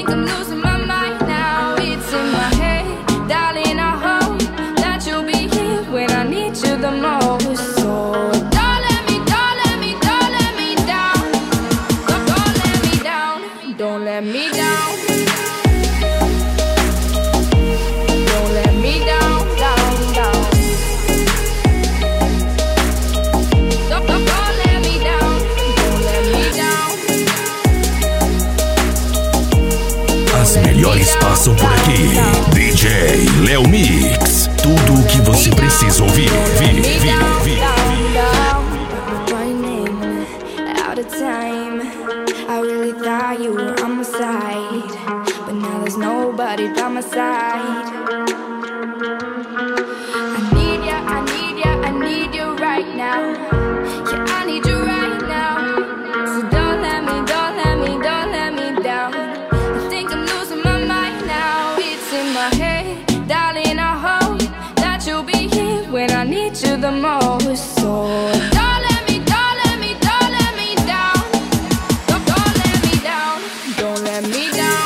think I'm losing my mind now. It's in my head, darling, I hope that you'll be here when I need you the most. So don't let me down. Don't let me down. Don't let me down. As melhores passam por aqui. DJ Léo Mix. Tudo o que você precisa ouvir. Out of time, I really thought you were on my side, but now there's nobody by my side. I need you right now. Yeah, I need you right now. So don't let me down. I think I'm losing my mind now. It's in my head, darling, I hope that you'll be here when I need you the most. So don't let me down. Don't let me down.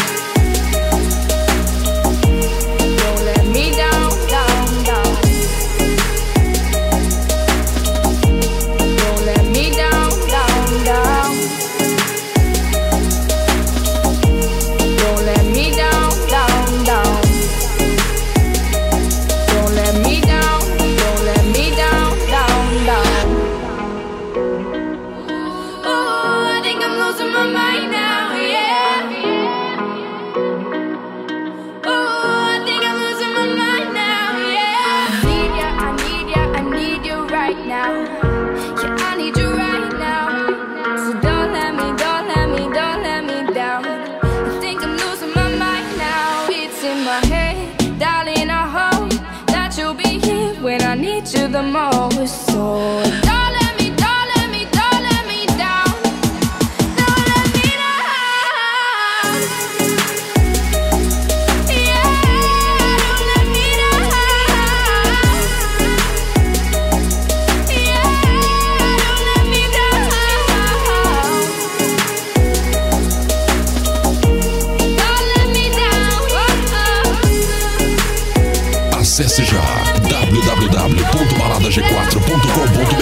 To the most, so don't let me down. Don't let me down. Yeah, don't let me down. Yeah, don't let me down. Don't let me down. Acesse já www.baladag4.com.br